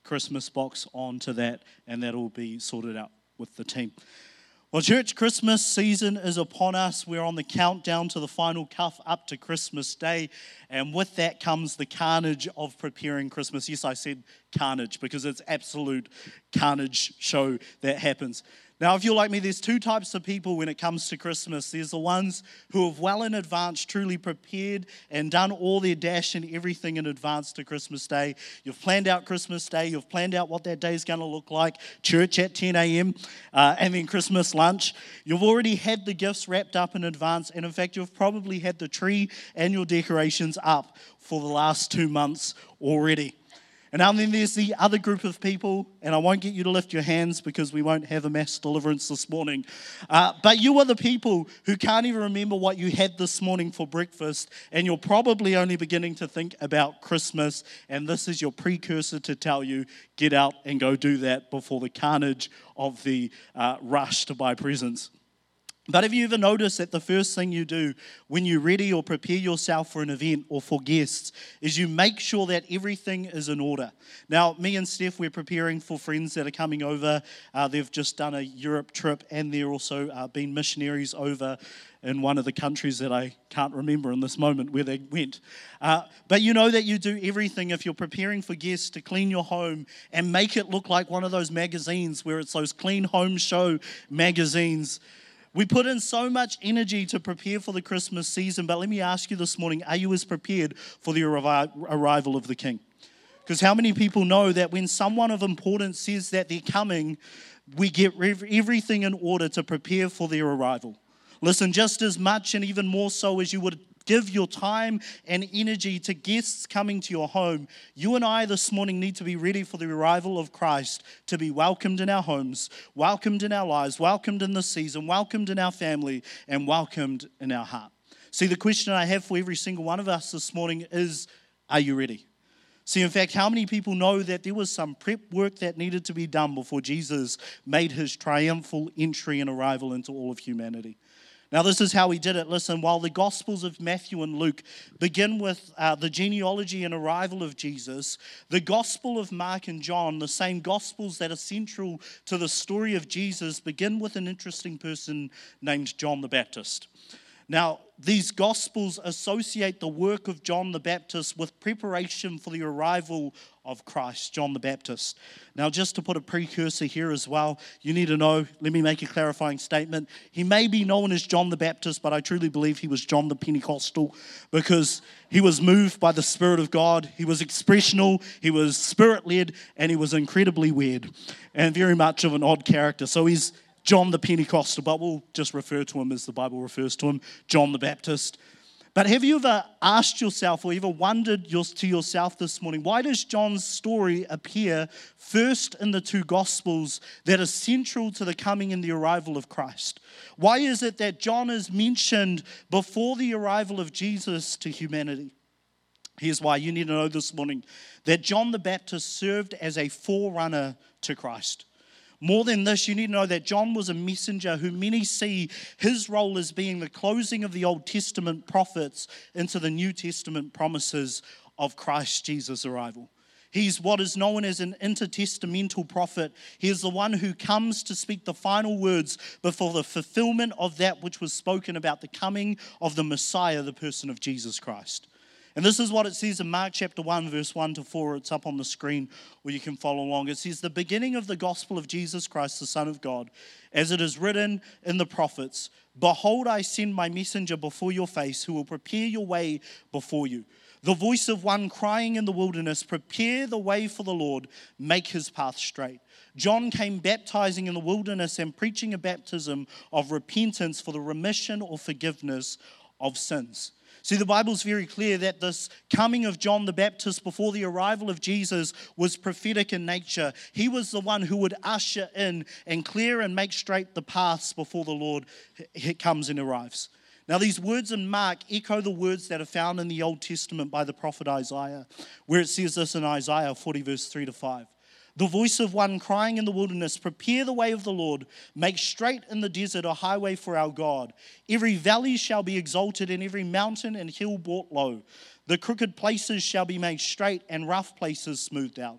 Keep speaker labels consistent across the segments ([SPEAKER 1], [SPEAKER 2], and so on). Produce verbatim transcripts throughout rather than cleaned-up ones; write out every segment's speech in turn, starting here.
[SPEAKER 1] Christmas box onto that, and that'll be sorted out with the team. Well, church, Christmas season is upon us. We're on the countdown to the final cuff up to Christmas Day. And with that comes the carnage of preparing Christmas. Yes, I said carnage because it's absolute carnage show that happens. Now, if you're like me, there's two types of people when it comes to Christmas. There's the ones who have well in advance truly prepared and done all their dash and everything in advance to Christmas Day. You've planned out Christmas Day. You've planned out what that day is going to look like. Church at ten a.m. Uh, and then Christmas lunch. You've already had the gifts wrapped up in advance. And in fact, you've probably had the tree and your decorations up for the last two months already. And now then there's the other group of people, and I won't get you to lift your hands because we won't have a mass deliverance this morning. Uh, but you are the people who can't even remember what you had this morning for breakfast, and you're probably only beginning to think about Christmas, and this is your precursor to tell you, get out and go do that before the carnage of the uh, rush to buy presents. But have you ever noticed that the first thing you do when you ready or prepare yourself for an event or for guests is you make sure that everything is in order? Now, me and Steph, we're preparing for friends that are coming over. Uh, they've just done a Europe trip, and they're also uh, been missionaries over in one of the countries that I can't remember in this moment where they went. Uh, but you know that you do everything if you're preparing for guests to clean your home and make it look like one of those magazines where it's those Clean Home Show magazines. We put in so much energy to prepare for the Christmas season, but let me ask you this morning, are you as prepared for the arri- arrival of the King? Because how many people know that when someone of importance says that they're coming, we get everything in order to prepare for their arrival? Listen, just as much and even more so as you would give your time and energy to guests coming to your home, you and I this morning need to be ready for the arrival of Christ, to be welcomed in our homes, welcomed in our lives, welcomed in this season, welcomed in our family, and welcomed in our heart. See, the question I have for every single one of us this morning is, are you ready? See, in fact, how many people know that there was some prep work that needed to be done before Jesus made his triumphal entry and arrival into all of humanity? Now, this is how he did it. Listen, while the Gospels of Matthew and Luke begin with uh, the genealogy and arrival of Jesus, the Gospel of Mark and John, the same Gospels that are central to the story of Jesus, begin with an interesting person named John the Baptist. Now, these Gospels associate the work of John the Baptist with preparation for the arrival of Christ, John the Baptist. Now, just to put a precursor here as well, you need to know, let me make a clarifying statement. He may be known as John the Baptist, but I truly believe he was John the Pentecostal because he was moved by the Spirit of God. He was expressional, he was Spirit-led, and he was incredibly weird and very much of an odd character. So he's John the Pentecostal, but we'll just refer to him as the Bible refers to him, John the Baptist. But have you ever asked yourself or ever wondered to yourself this morning, why does John's story appear first in the two Gospels that are central to the coming and the arrival of Christ? Why is it that John is mentioned before the arrival of Jesus to humanity? Here's why. You need to know this morning that John the Baptist served as a forerunner to Christ. More than this, you need to know that John was a messenger who many see his role as being the closing of the Old Testament prophets into the New Testament promises of Christ Jesus' arrival. He's what is known as an intertestamental prophet. He is the one who comes to speak the final words before the fulfillment of that which was spoken about the coming of the Messiah, the person of Jesus Christ. And this is what it says in Mark chapter one, verse one to four. It's up on the screen where you can follow along. It says, the beginning of the gospel of Jesus Christ, the Son of God, as it is written in the prophets, behold, I send my messenger before your face, who will prepare your way before you. The voice of one crying in the wilderness, prepare the way for the Lord, make his path straight. John came baptizing in the wilderness and preaching a baptism of repentance for the remission or forgiveness of sins. See, the Bible's very clear that this coming of John the Baptist before the arrival of Jesus was prophetic in nature. He was the one who would usher in and clear and make straight the paths before the Lord comes and arrives. Now, these words in Mark echo the words that are found in the Old Testament by the prophet Isaiah, where it says this in Isaiah forty, verse three to five. The voice of one crying in the wilderness, prepare the way of the Lord, make straight in the desert a highway for our God. Every valley shall be exalted, and every mountain and hill brought low. The crooked places shall be made straight, and rough places smoothed out.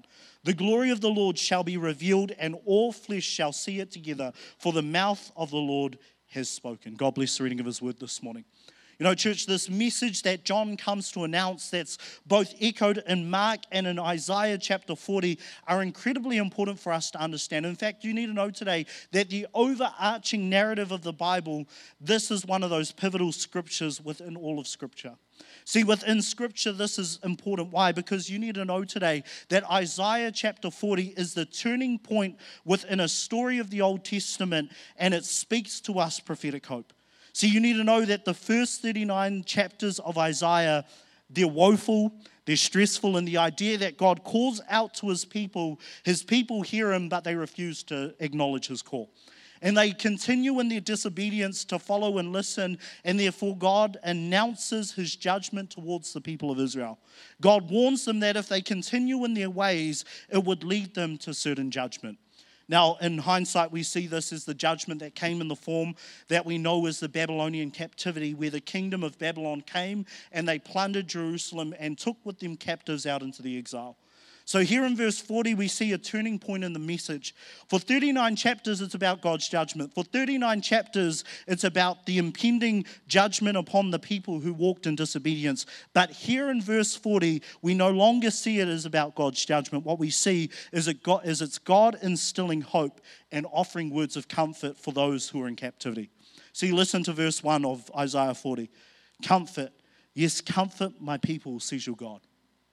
[SPEAKER 1] The glory of the Lord shall be revealed, and all flesh shall see it together, for the mouth of the Lord has spoken. God bless the reading of his word this morning. You know, church, this message that John comes to announce that's both echoed in Mark and in Isaiah chapter forty are incredibly important for us to understand. In fact, you need to know today that the overarching narrative of the Bible, this is one of those pivotal scriptures within all of Scripture. See, within Scripture, this is important. Why? Because you need to know today that Isaiah chapter forty is the turning point within a story of the Old Testament, and it speaks to us prophetic hope. See, you need to know that the first thirty-nine chapters of Isaiah, they're woeful, they're stressful, and the idea that God calls out to his people, his people hear him, but they refuse to acknowledge his call. And they continue in their disobedience to follow and listen, and therefore God announces his judgment towards the people of Israel. God warns them that if they continue in their ways, it would lead them to certain judgment. Now, in hindsight, we see this as the judgment that came in the form that we know as the Babylonian captivity, where the kingdom of Babylon came and they plundered Jerusalem and took with them captives out into the exile. So here in verse forty, we see a turning point in the message. For thirty-nine chapters, it's about God's judgment. For thirty-nine chapters, it's about the impending judgment upon the people who walked in disobedience. But here in verse forty, we no longer see it as about God's judgment. What we see is, it God, is it's God instilling hope and offering words of comfort for those who are in captivity. See, listen to verse one of Isaiah forty. Comfort, yes, comfort my people, says your God.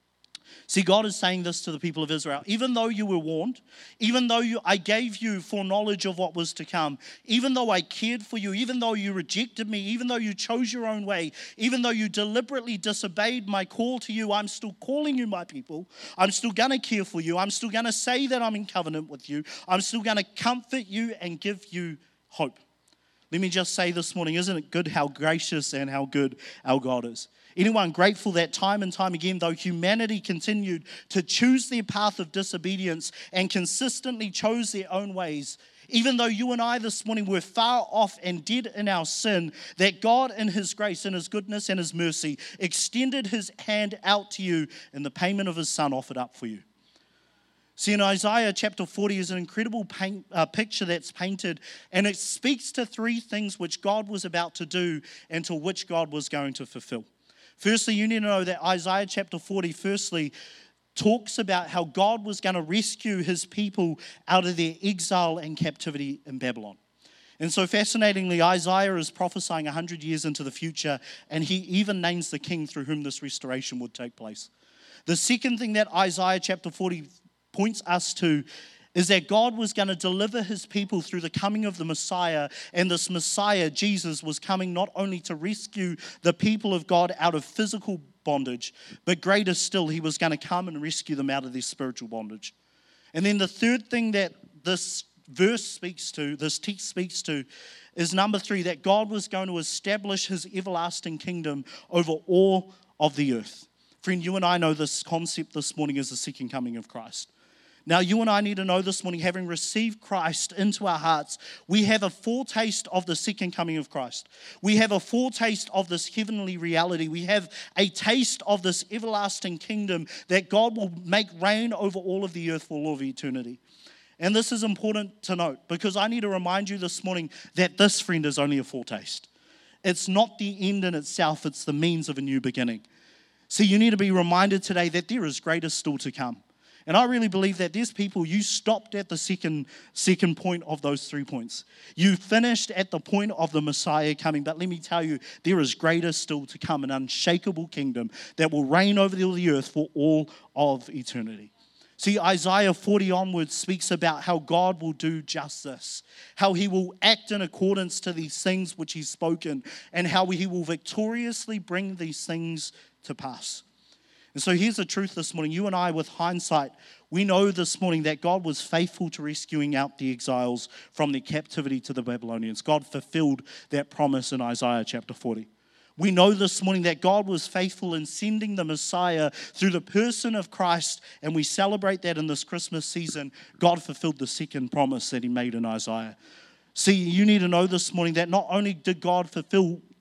[SPEAKER 1] See, God is saying this to the people of Israel. Even though you were warned, even though you, I gave you foreknowledge of what was to come, even though I cared for you, even though you rejected me, even though you chose your own way, even though you deliberately disobeyed my call to you, I'm still calling you my people. I'm still going to care for you. I'm still going to say that I'm in covenant with you. I'm still going to comfort you and give you hope. Let me just say this morning, isn't it good how gracious and how good our God is? Anyone grateful that time and time again, though humanity continued to choose their path of disobedience and consistently chose their own ways, even though you and I this morning were far off and dead in our sin, that God in his grace and his goodness and his mercy extended his hand out to you and the payment of his son offered up for you. See, in Isaiah chapter forty is an incredible paint, uh, picture that's painted, and it speaks to three things which God was about to do and to which God was going to fulfill. Firstly, you need to know that Isaiah chapter forty, firstly, talks about how God was going to rescue his people out of their exile and captivity in Babylon. And so fascinatingly, Isaiah is prophesying one hundred years into the future, and he even names the king through whom this restoration would take place. The second thing that Isaiah chapter forty points us to is that God was going to deliver his people through the coming of the Messiah, and this Messiah, Jesus, was coming not only to rescue the people of God out of physical bondage, but greater still, he was going to come and rescue them out of their spiritual bondage. And then the third thing that this verse speaks to, this text speaks to, is number three, that God was going to establish his everlasting kingdom over all of the earth. Friend, you and I know this concept this morning is the second coming of Christ. Now, you and I need to know this morning, having received Christ into our hearts, we have a foretaste of the second coming of Christ. We have a foretaste of this heavenly reality. We have a taste of this everlasting kingdom that God will make reign over all of the earth for all of eternity. And this is important to note because I need to remind you this morning that this, friend, is only a foretaste. It's not the end in itself, it's the means of a new beginning. See, you need to be reminded today that there is greater still to come. And I really believe that there's people, you stopped at the second, second point of those three points. You finished at the point of the Messiah coming. But let me tell you, there is greater still to come, an unshakable kingdom that will reign over the earth for all of eternity. See, Isaiah forty onwards speaks about how God will do just this, how he will act in accordance to these things which he's spoken, and how he will victoriously bring these things to pass. And so here's the truth this morning. You and I, with hindsight, we know this morning that God was faithful to rescuing out the exiles from their captivity to the Babylonians. God fulfilled that promise in Isaiah chapter forty. We know this morning that God was faithful in sending the Messiah through the person of Christ, and we celebrate that in this Christmas season. God fulfilled the second promise that he made in Isaiah. See, you need to know this morning that not only did God fulfill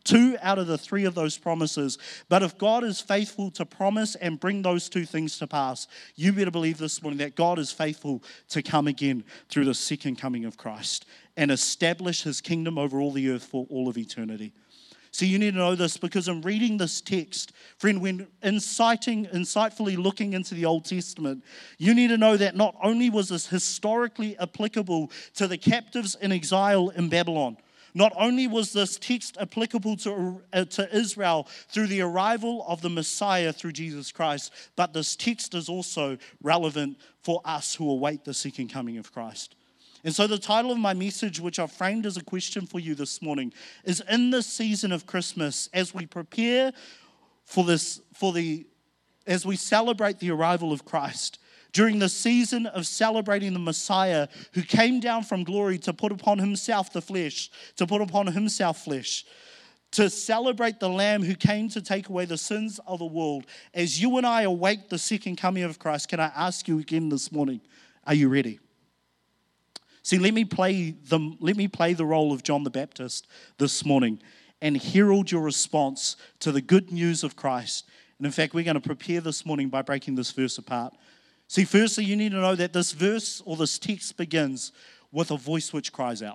[SPEAKER 1] two out of the three of those promises. But if God is faithful to promise and bring those two things to pass, you better believe this morning that God is faithful to come again through the second coming of Christ and establish his kingdom over all the earth for all of eternity. So you need to know this, because in reading this text, friend, when inciting, insightfully looking into the Old Testament, you need to know that not only was this historically applicable to the captives in exile in Babylon, not only was this text applicable to, uh, to Israel through the arrival of the Messiah through Jesus Christ, but this text is also relevant for us who await the second coming of Christ. And so the title of my message, which I've framed as a question for you this morning, is in this season of Christmas, as we prepare for this, for the, as we celebrate the arrival of Christ, during the season of celebrating the Messiah who came down from glory to put upon himself the flesh, to put upon himself flesh, to celebrate the Lamb who came to take away the sins of the world. As you and I await the second coming of Christ, can I ask you again this morning, are you ready? See, let me play the, let me play the role of John the Baptist this morning and herald your response to the good news of Christ. And in fact, we're going to prepare this morning by breaking this verse apart. See, firstly, you need to know that this verse or this text begins with a voice which cries out.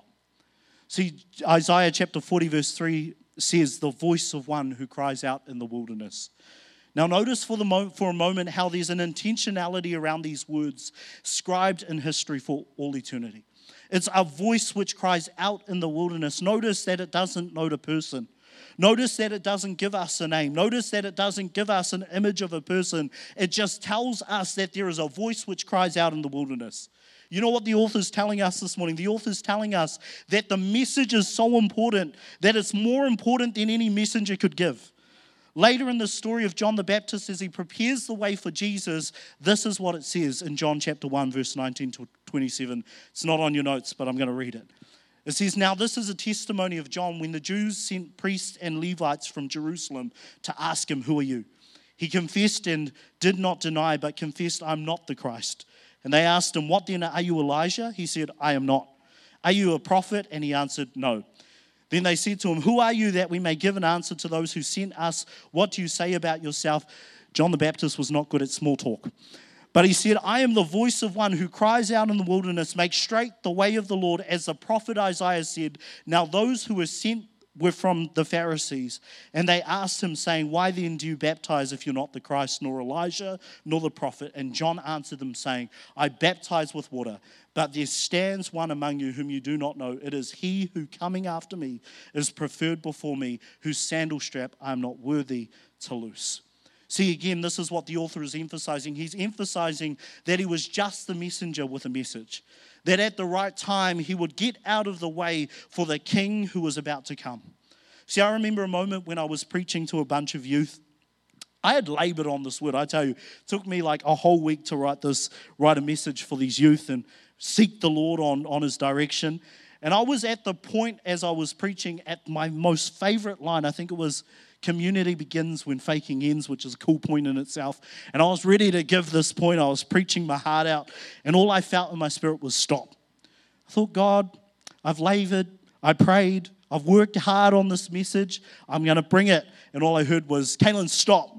[SPEAKER 1] See, Isaiah chapter forty verse three says, the voice of one who cries out in the wilderness. Now notice for, the mo- for a moment how there's an intentionality around these words scribed in history for all eternity. It's a voice which cries out in the wilderness. Notice that it doesn't note a person. Notice that it doesn't give us a name. Notice that it doesn't give us an image of a person. It just tells us that there is a voice which cries out in the wilderness. You know what the author's telling us this morning? The author's telling us that the message is so important that it's more important than any messenger could give. Later in the story of John the Baptist, as he prepares the way for Jesus, this is what it says in John chapter one, verse nineteen to twenty-seven. It's not on your notes, but I'm going to read it. It says, now this is a testimony of John when the Jews sent priests and Levites from Jerusalem to ask him, who are you? He confessed and did not deny, but confessed, I'm not the Christ. And they asked him, what then, are you Elijah? He said, I am not. Are you a prophet? And he answered, no. Then they said to him, who are you that we may give an answer to those who sent us? What do you say about yourself? John the Baptist was not good at small talk. But he said, I am the voice of one who cries out in the wilderness, make straight the way of the Lord, as the prophet Isaiah said. Now those who were sent were from the Pharisees. And they asked him, saying, why then do you baptize if you're not the Christ, nor Elijah, nor the prophet? And John answered them, saying, I baptize with water, but there stands one among you whom you do not know. It is he who coming after me is preferred before me, whose sandal strap I am not worthy to loose. See, again, this is what the author is emphasizing. He's emphasizing that he was just the messenger with a message. That at the right time, he would get out of the way for the king who was about to come. See, I remember a moment when I was preaching to a bunch of youth. I had labored on this word. I tell you, it took me like a whole week to write this, write a message for these youth and seek the Lord on, on his direction. And I was at the point as I was preaching at my most favorite line. I think it was, community begins when faking ends, which is a cool point in itself. And I was ready to give this point. I was preaching my heart out, and all I felt in my spirit was stop. I thought, God, I've labored, I prayed, I've worked hard on this message. I'm going to bring it. And all I heard was, Kaylin, stop.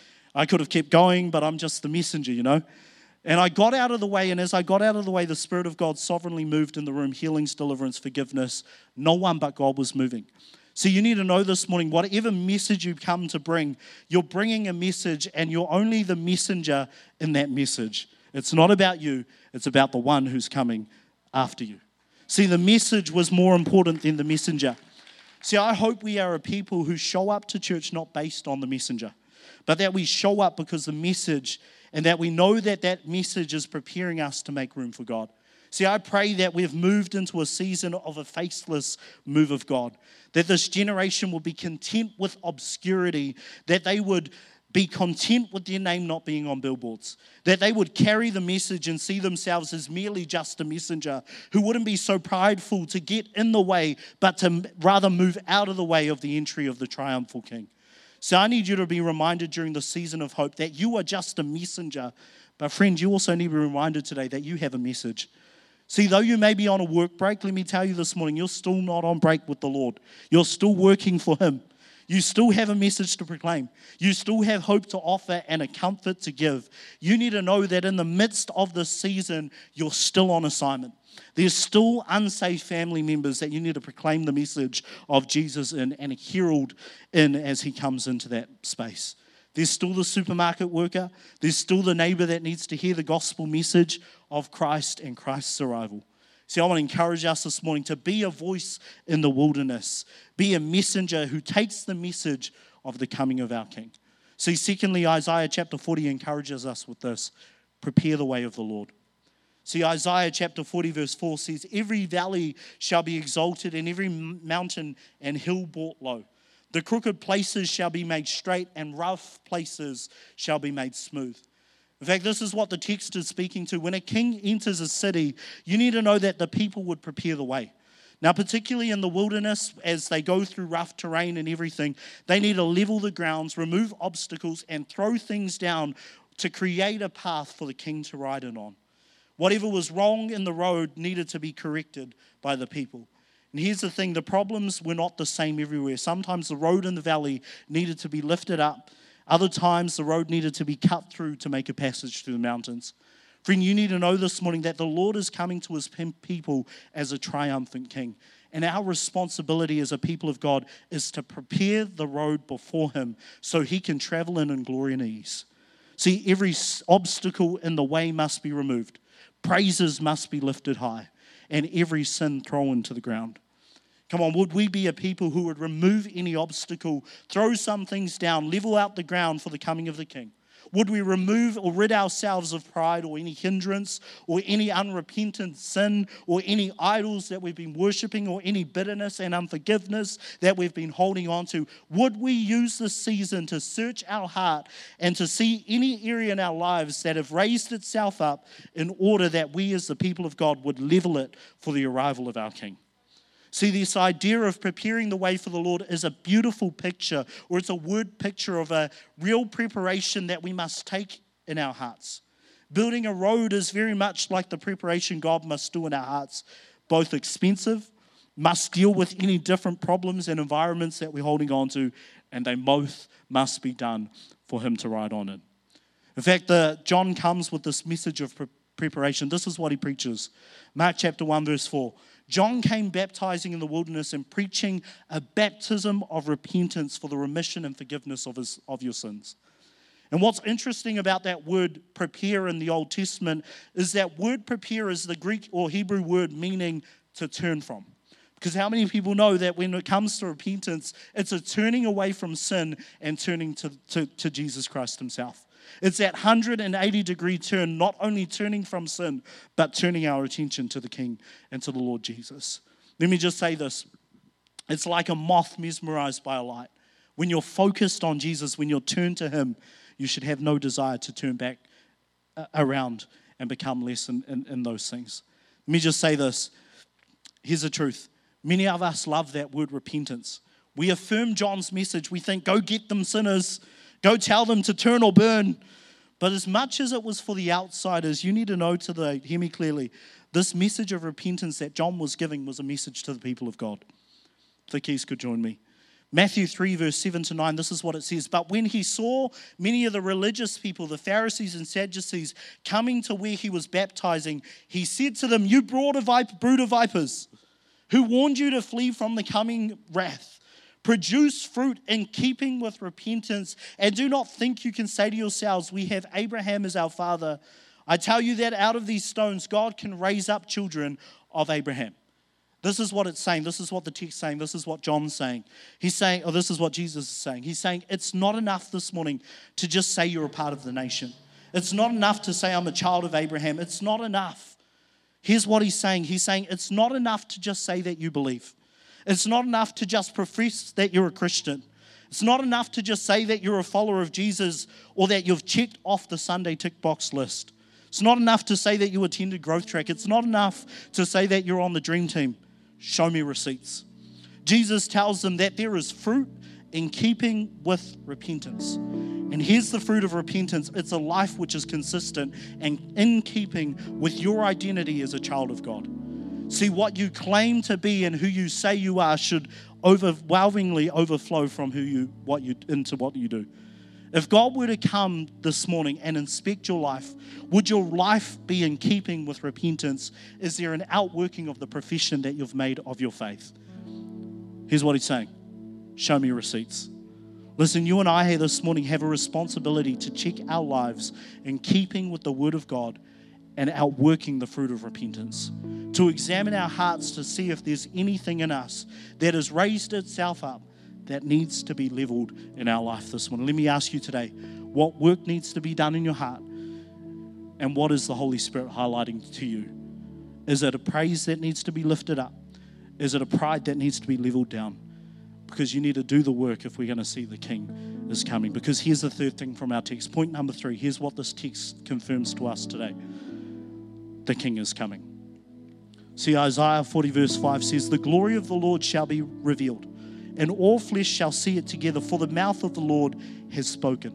[SPEAKER 1] I could have kept going, but I'm just the messenger, you know. And I got out of the way, and as I got out of the way, the Spirit of God sovereignly moved in the room, healings, deliverance, forgiveness. No one but God was moving. So you need to know this morning, whatever message you come to bring, you're bringing a message, and you're only the messenger in that message. It's not about you, it's about the one who's coming after you. See, the message was more important than the messenger. See, I hope we are a people who show up to church not based on the messenger, but that we show up because the message, and that we know that that message is preparing us to make room for God. See, I pray that we've moved into a season of a faceless move of God, that this generation will be content with obscurity, that they would be content with their name not being on billboards, that they would carry the message and see themselves as merely just a messenger, who wouldn't be so prideful to get in the way, but to rather move out of the way of the entry of the triumphal King. So I need you to be reminded during the season of hope that you are just a messenger, but friend, you also need to be reminded today that you have a message. See, though you may be on a work break, let me tell you this morning, you're still not on break with the Lord. You're still working for Him. You still have a message to proclaim. You still have hope to offer and a comfort to give. You need to know that in the midst of this season, you're still on assignment. There's still unsaved family members that you need to proclaim the message of Jesus in and herald in as he comes into that space. There's still the supermarket worker. There's still the neighbor that needs to hear the gospel message of Christ and Christ's arrival. See, I want to encourage us this morning to be a voice in the wilderness. Be a messenger who takes the message of the coming of our King. See, secondly, Isaiah chapter forty encourages us with this. Prepare the way of the Lord. See, Isaiah chapter forty verse four says, every valley shall be exalted and every mountain and hill brought low. The crooked places shall be made straight and rough places shall be made smooth. In fact, this is what the text is speaking to. When a king enters a city, you need to know that the people would prepare the way. Now, particularly in the wilderness, as they go through rough terrain and everything, they need to level the grounds, remove obstacles, and throw things down to create a path for the king to ride in on. Whatever was wrong in the road needed to be corrected by the people. And here's the thing, the problems were not the same everywhere. Sometimes the road in the valley needed to be lifted up. Other times the road needed to be cut through to make a passage through the mountains. Friend, you need to know this morning that the Lord is coming to his people as a triumphant king. And our responsibility as a people of God is to prepare the road before him so he can travel in in glory and ease. See, every obstacle in the way must be removed. Praises must be lifted high. And every sin thrown to the ground. Come on, would we be a people who would remove any obstacle, throw some things down, level out the ground for the coming of the King? Would we remove or rid ourselves of pride or any hindrance or any unrepentant sin or any idols that we've been worshiping or any bitterness and unforgiveness that we've been holding on to? Would we use this season to search our heart and to see any area in our lives that have raised itself up in order that we as the people of God would level it for the arrival of our King? See, this idea of preparing the way for the Lord is a beautiful picture, or it's a word picture of a real preparation that we must take in our hearts. Building a road is very much like the preparation God must do in our hearts, both expensive, must deal with any different problems and environments that we're holding on to, and they both must be done for him to ride on in. In fact, the, John comes with this message of pre- preparation. This is what he preaches. Mark chapter one, verse four. John came baptizing in the wilderness and preaching a baptism of repentance for the remission and forgiveness of, his, of your sins. And what's interesting about that word prepare in the Old Testament is that word prepare is the Greek or Hebrew word meaning to turn from. Because how many people know that when it comes to repentance, it's a turning away from sin and turning to, to, to Jesus Christ himself. It's that one hundred eighty degree turn, not only turning from sin, but turning our attention to the King and to the Lord Jesus. Let me just say this. It's like a moth mesmerized by a light. When you're focused on Jesus, when you're turned to him, you should have no desire to turn back around and become less in, in, in those things. Let me just say this. Here's the truth. Many of us love that word repentance. We affirm John's message. We think, go get them sinners. Go tell them to turn or burn. But as much as it was for the outsiders, you need to know today, hear me clearly, this message of repentance that John was giving was a message to the people of God. If the keys could join me. Matthew three, verse seven to nine, this is what it says. But when he saw many of the religious people, the Pharisees and Sadducees, coming to where he was baptizing, he said to them, you brood of vipers, who warned you to flee from the coming wrath? Produce fruit in keeping with repentance, and do not think you can say to yourselves, we have Abraham as our father. I tell you that out of these stones, God can raise up children of Abraham. This is what it's saying. This is what the text is saying. This is what John's saying. He's saying, or this is what Jesus is saying. He's saying, it's not enough this morning to just say you're a part of the nation. It's not enough to say I'm a child of Abraham. It's not enough. Here's what he's saying. He's saying it's not enough to just say that you believe. It's not enough to just profess that you're a Christian. It's not enough to just say that you're a follower of Jesus or that you've checked off the Sunday tick box list. It's not enough to say that you attended Growth Track. It's not enough to say that you're on the dream team. Show me receipts. Jesus tells them that there is fruit in keeping with repentance. And here's the fruit of repentance. It's a life which is consistent and in keeping with your identity as a child of God. See, what you claim to be and who you say you are should overwhelmingly overflow from who you, what you, into what you do. If God were to come this morning and inspect your life, would your life be in keeping with repentance? Is there an outworking of the profession that you've made of your faith? Here's what he's saying. Show me receipts. Listen, you and I here this morning have a responsibility to check our lives in keeping with the Word of God and outworking the fruit of repentance. To examine our hearts to see if there's anything in us that has raised itself up that needs to be leveled in our life this morning. Let me ask you today, what work needs to be done in your heart? And what is the Holy Spirit highlighting to you? Is it a praise that needs to be lifted up? Is it a pride that needs to be leveled down? Because you need to do the work if we're going to see the King is coming. Because here's the third thing from our text. Point number three. Here's what this text confirms to us today. The King is coming. See, Isaiah forty verse five says, the glory of the Lord shall be revealed, and all flesh shall see it together, for the mouth of the Lord has spoken.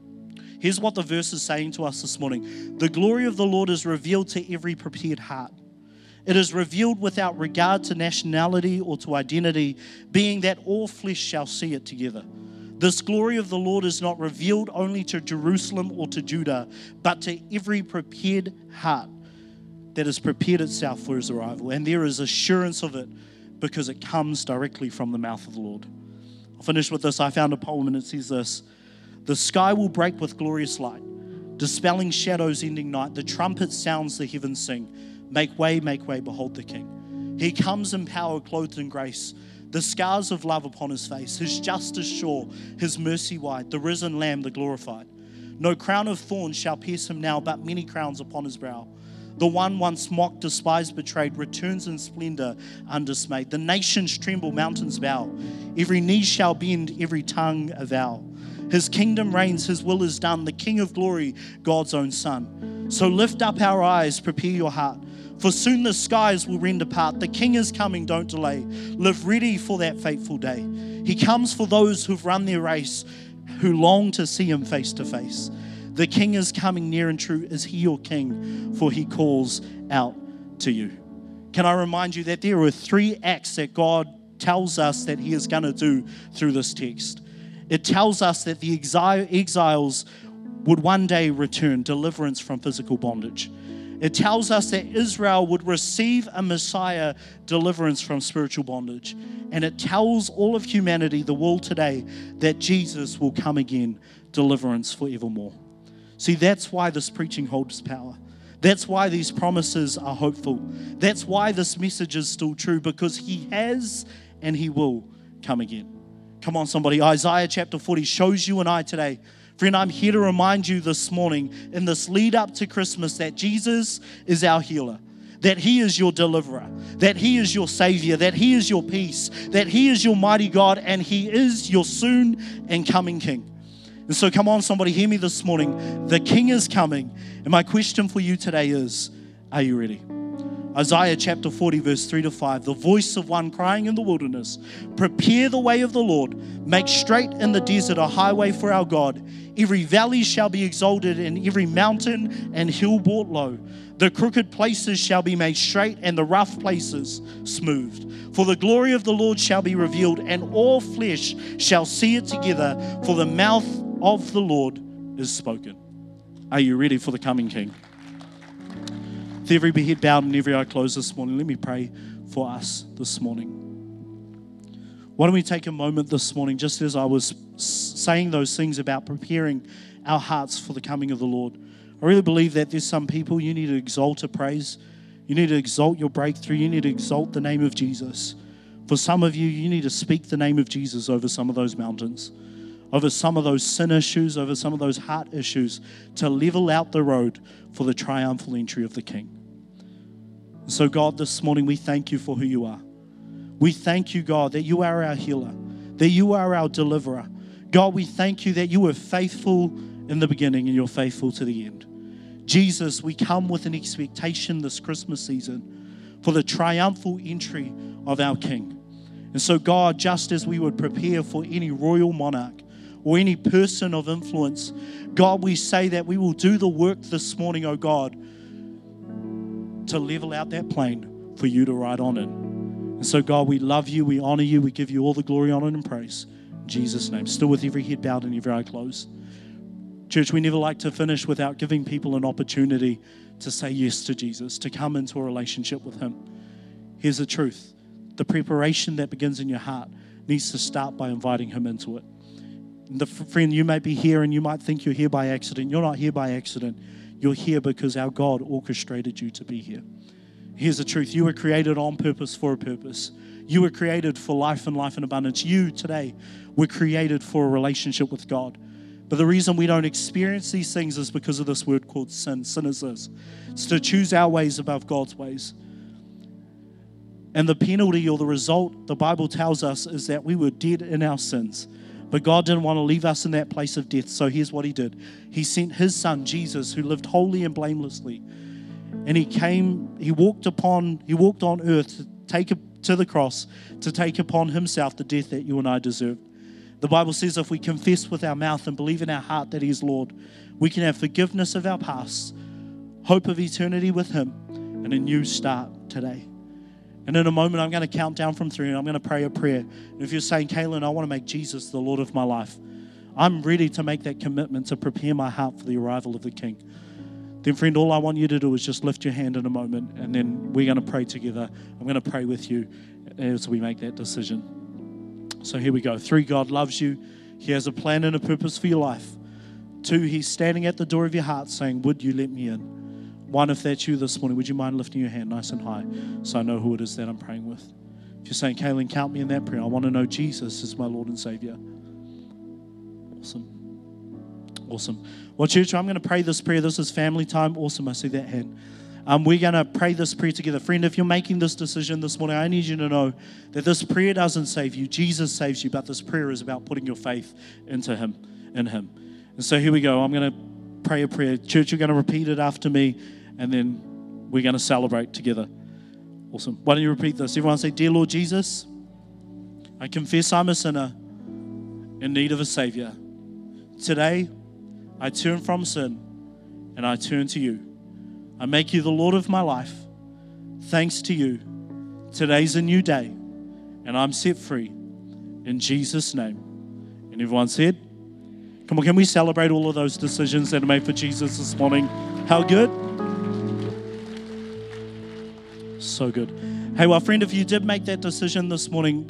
[SPEAKER 1] Here's what the verse is saying to us this morning. The glory of the Lord is revealed to every prepared heart. It is revealed without regard to nationality or to identity, being that all flesh shall see it together. This glory of the Lord is not revealed only to Jerusalem or to Judah, but to every prepared heart that has prepared itself for his arrival. And there is assurance of it because it comes directly from the mouth of the Lord. I'll finish with this. I found a poem and it says this. The sky will break with glorious light, dispelling shadows ending night. The trumpet sounds, the heavens sing. Make way, make way, behold the King. He comes in power, clothed in grace, the scars of love upon his face, his justice sure, his mercy wide, the risen Lamb, the glorified. No crown of thorns shall pierce him now, but many crowns upon his brow. The one once mocked, despised, betrayed, returns in splendor undismayed. The nations tremble, mountains bow. Every knee shall bend, every tongue avow. His kingdom reigns, his will is done, the King of glory, God's own Son. So lift up our eyes, prepare your heart, for soon the skies will rend apart. The King is coming, don't delay. Live ready for that fateful day. He comes for those who've run their race, who long to see him face to face. The King is coming near and true. Is he your King? For he calls out to you. Can I remind you that there are three acts that God tells us that he is going to do through this text. It tells us that the exiles would one day return, deliverance from physical bondage. It tells us that Israel would receive a Messiah, deliverance from spiritual bondage. And it tells all of humanity, the world today, that Jesus will come again, deliverance forevermore. See, that's why this preaching holds power. That's why these promises are hopeful. That's why this message is still true, because he has and he will come again. Come on, somebody. Isaiah chapter forty shows you and I today. Friend, I'm here to remind you this morning in this lead up to Christmas that Jesus is our healer, that he is your deliverer, that he is your savior, that he is your peace, that he is your mighty God, and he is your soon and coming King. And so come on, somebody, hear me this morning. The King is coming. And my question for you today is, are you ready? Isaiah chapter forty, verse three to five, the voice of one crying in the wilderness, prepare the way of the Lord, make straight in the desert a highway for our God. Every valley shall be exalted, and every mountain and hill brought low. The crooked places shall be made straight, and the rough places smoothed. For the glory of the Lord shall be revealed, and all flesh shall see it together, for the mouth of the Lord is spoken. Are you ready for the coming King? With every head bowed and every eye closed this morning, let me pray for us this morning. Why don't we take a moment this morning, just as I was saying those things about preparing our hearts for the coming of the Lord. I really believe that there's some people you need to exalt a praise. You need to exalt your breakthrough. You need to exalt the name of Jesus. For some of you, you need to speak the name of Jesus over some of those mountains, over some of those sin issues, over some of those heart issues, to level out the road for the triumphal entry of the King. So God, this morning we thank you for who you are. We thank you, God, that you are our healer, that you are our deliverer. God, we thank you that you were faithful in the beginning and you're faithful to the end. Jesus, we come with an expectation this Christmas season for the triumphal entry of our King. And so God, just as we would prepare for any royal monarch or any person of influence, God, we say that we will do the work this morning, oh God, to level out that plain for you to ride on in. And so, God, we love you, we honor you, we give you all the glory, honor, and praise. In Jesus' name. Still with every head bowed and every eye closed. Church, we never like to finish without giving people an opportunity to say yes to Jesus, to come into a relationship with him. Here's the truth. The preparation that begins in your heart needs to start by inviting him into it. The friend, you may be here and you might think you're here by accident. You're not here by accident. You're here because our God orchestrated you to be here. Here's the truth. You were created on purpose for a purpose. You were created for life and life in abundance. You today were created for a relationship with God. But the reason we don't experience these things is because of this word called sin. Sin is this. It's to choose our ways above God's ways. And the penalty or the result, the Bible tells us, is that we were dead in our sins. But God didn't want to leave us in that place of death. So here's what he did. He sent his son, Jesus, who lived holy and blamelessly. And he came, he walked upon, he walked on earth to take a, to the cross, to take upon himself the death that you and I deserved. The Bible says if we confess with our mouth and believe in our heart that he is Lord, we can have forgiveness of our past, hope of eternity with him, and a new start today. And in a moment, I'm going to count down from three, and I'm going to pray a prayer. And if you're saying, Kaylin, I want to make Jesus the Lord of my life, I'm ready to make that commitment to prepare my heart for the arrival of the King. Then, friend, all I want you to do is just lift your hand in a moment, and then we're going to pray together. I'm going to pray with you as we make that decision. So here we go. Three, God loves you. He has a plan and a purpose for your life. Two, he's standing at the door of your heart saying, would you let me in? One, if that's you this morning, would you mind lifting your hand nice and high so I know who it is that I'm praying with? If you're saying, Kaylin, count me in that prayer. I want to know Jesus is my Lord and Savior. Awesome. Awesome. Well, church, I'm going to pray this prayer. This is family time. Awesome. I see that hand. Um, we're going to pray this prayer together. Friend, if you're making this decision this morning, I need you to know that this prayer doesn't save you. Jesus saves you, but this prayer is about putting your faith into him, in him. And so here we go. I'm going to pray a prayer. Church, you're going to repeat it after me, and then we're going to celebrate together. Awesome. Why don't you repeat this? Everyone say, Dear Lord Jesus, I confess I'm a sinner in need of a Savior. Today, I turn from sin and I turn to you. I make you the Lord of my life. Thanks to you. Today's a new day and I'm set free in Jesus' name. And everyone said, come on, can we celebrate all of those decisions that are made for Jesus this morning? How good? So good. Hey, well, friend, if you did make that decision this morning,